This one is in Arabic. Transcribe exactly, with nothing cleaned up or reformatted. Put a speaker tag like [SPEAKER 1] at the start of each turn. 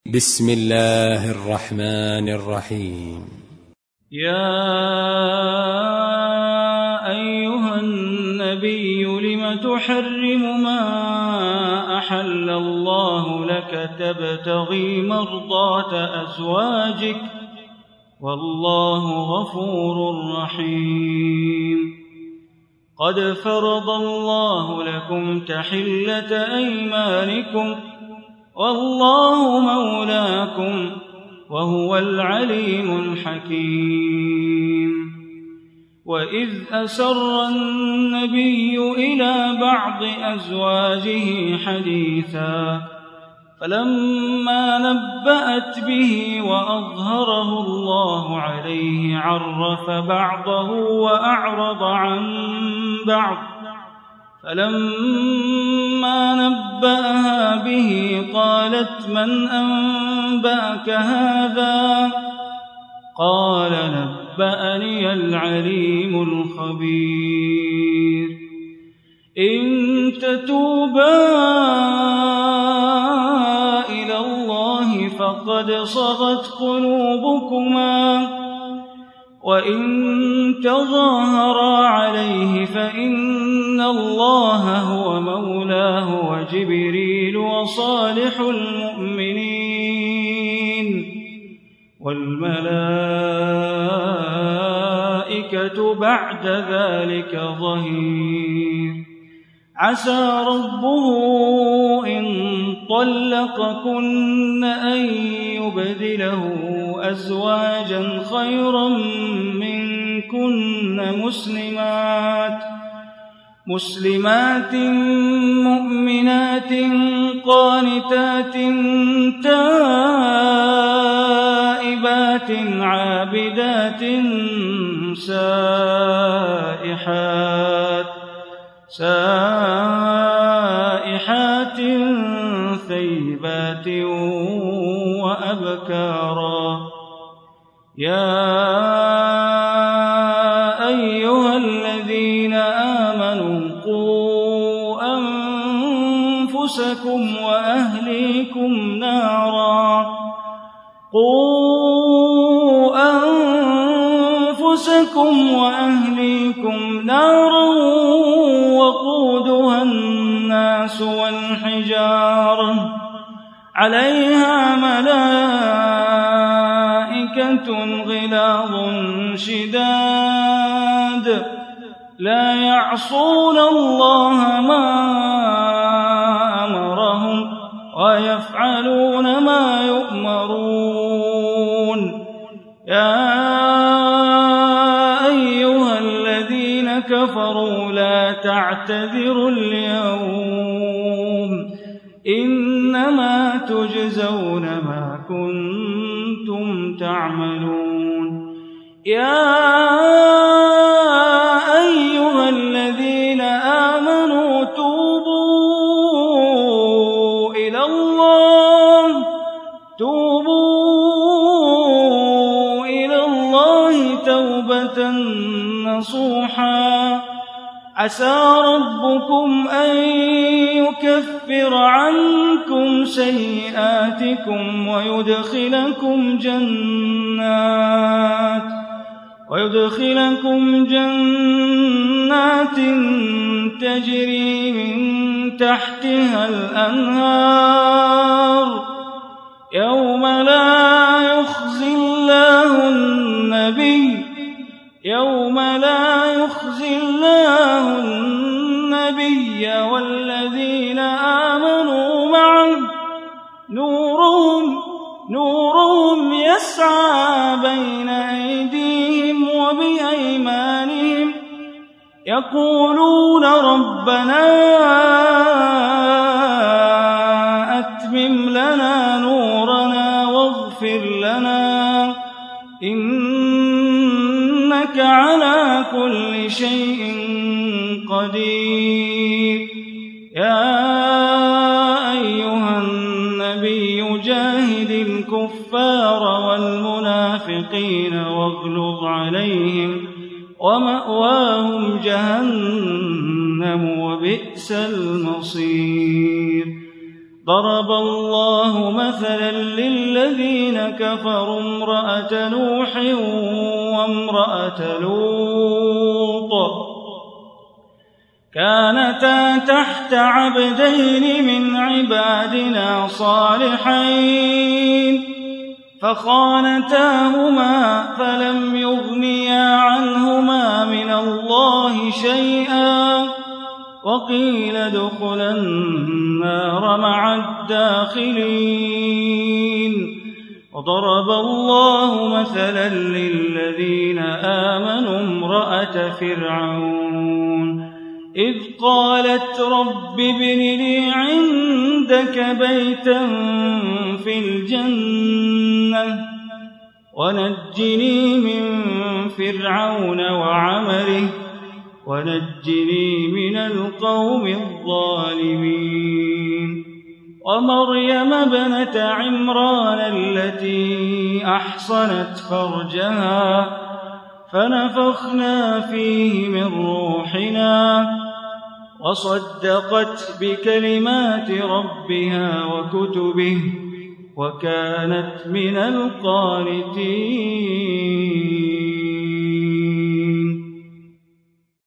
[SPEAKER 1] بسم الله الرحمن الرحيم.
[SPEAKER 2] يا أيها النبي لم تحرم ما أحل الله لك تبتغي مرضات أزواجك والله غفور رحيم. قد فرض الله لكم تحلة أيمانكم والله مولاكم وهو العليم الحكيم. وإذ أسر النبي إلى بعض أزواجه حديثا فلما نبأت به وأظهره الله عليه عرف بعضه وأعرض عن بعض فلما نبأها به قالت من أنبأك هذا؟ قال نبأني العليم الخبير. إن تتوبا إلى الله فقد صغت قلوبكما وإن تظاهرا عليه فإن الله هو مولاه وجبريل وصالح المؤمنين والملائكة بعد ذلك ظهير. عسى ربه إن طلقكن أن يبدله أزواجا خيرا منكن مسلمات مسلمات مؤمنات قانتات تائبات عابدات سائحات سائحات ثيبات وأبكارا. يا أيها الذين آمنوا قوا أنفسكم وأهليكم نارا قوا أنفسكم وأهليكم نارا وقودها الناس والحجارة عليها ملائكة غلاظ شداد لا يعصون الله ما أمرهم ويفعلون ما يؤمرون. يا أيها الذين كفروا لا تعتذروا اليوم إنما تجزون ما كنتم تعملون. يا أيها الذين آمنوا توبوا إلى الله توبوا إلى الله توبة نصوحا عسى ربكم أن يكفر عنكم سيئاتكم ويدخلكم جنات ويدخلكم جنات تجري من تحتها الأنهار يوم لا يخزي الله النبي يوم لا يخزي الله النبي والذين آمنوا معه نورهم نورهم يسعى بين أيديهم وبأيمانهم يقولون ربنا أتمم لنا نورنا واغفر لنا إنك على كل شيء قدير. يا أيها النبي جاهد الكفار والمنافقين واغلظ عليهم ومأواهم جهنم وبئس المصير. ضرب الله مثلا للذين كفروا امرأة نوح وامرأة لوط كانتا تحت عبدين من عبادنا صالحين فخانتاهما فلم يغنيا عنهما من الله شيئا وقيل ادخلا النار مع الداخلين وضرب الله مثلا للذين آمنوا امرأة فرعون إذ قالت رب ابن لي عندك بيتا في الجنة ونجني من فرعون وعمله ونجني من القوم الظالمين ومريم ابنة عمران التي أحصنت فرجها فنفخنا فيه من روحنا وصدقت بكلمات ربها وكتبه وكانت من القانتين.